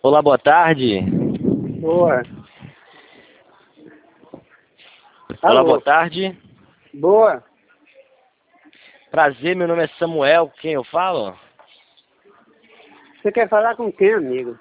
Olá, boa tarde. Boa. Olá, boa Alô. tarde. Boa. Prazer, meu nome é Samuel. Quem eu falo? Você quer falar com quem, amigo?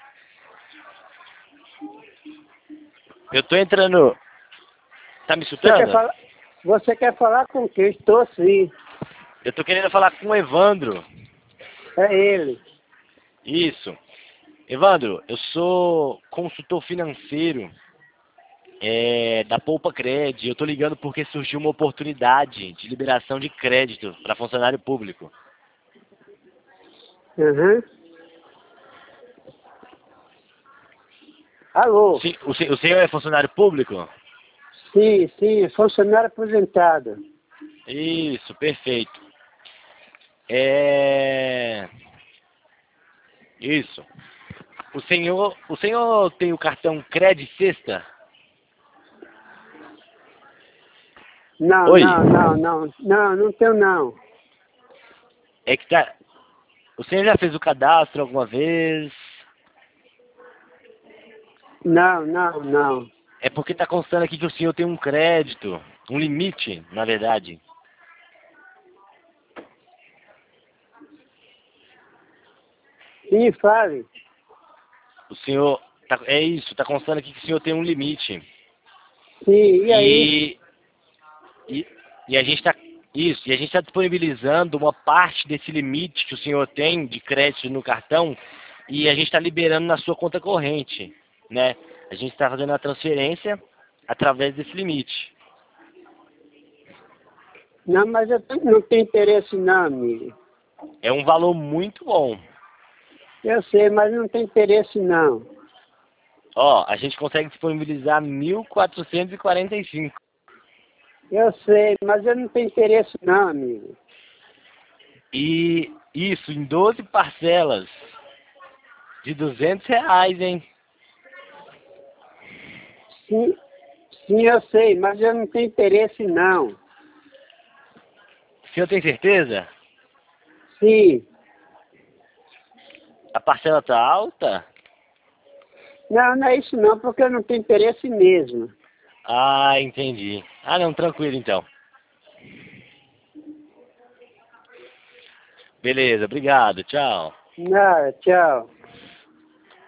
Eu tô entrando. Tá me Você quer escutando? falar, você quer falar com quem? Estou sim. Eu tô querendo falar com o Evandro. É ele. Isso. Evandro, eu sou consultor financeiro da Poupa Cred. Eu tô ligando porque surgiu uma oportunidade de liberação de crédito para funcionário público. Uhum. Alô. O senhor é funcionário público? Sim, sim. Funcionário aposentado. Isso, perfeito. É... Isso. O senhor tem o cartão Cred Sexta? Não, Oi. não, não, não. Não, não tenho não. É que tá. O senhor já fez o cadastro alguma vez? Não, não, não. É porque tá constando aqui que o senhor tem um crédito, um limite, na verdade. Sim, fale. O senhor é isso, tá constando aqui que o senhor tem um limite. Sim, e aí? E e, e a gente tá isso, e a gente está disponibilizando uma parte desse limite que o senhor tem de crédito no cartão e a gente está liberando na sua conta corrente, né? A gente está fazendo a transferência através desse limite. Não, mas eu não tenho interesse não, amigo. É um valor muito bom. Eu sei, mas não tenho interesse não. Ó, a gente consegue disponibilizar 1.445. Eu sei, mas eu não tenho interesse não, amigo. E isso em 12 parcelas de R$ 200, hein? Sim, sim, eu sei, mas eu não tenho interesse não. O senhor tem certeza? Sim. A parcela tá alta? Não, não é isso não, porque eu não tenho interesse mesmo. Ah, entendi. Ah, não, tranquilo então. Beleza, obrigado, tchau. Não, tchau.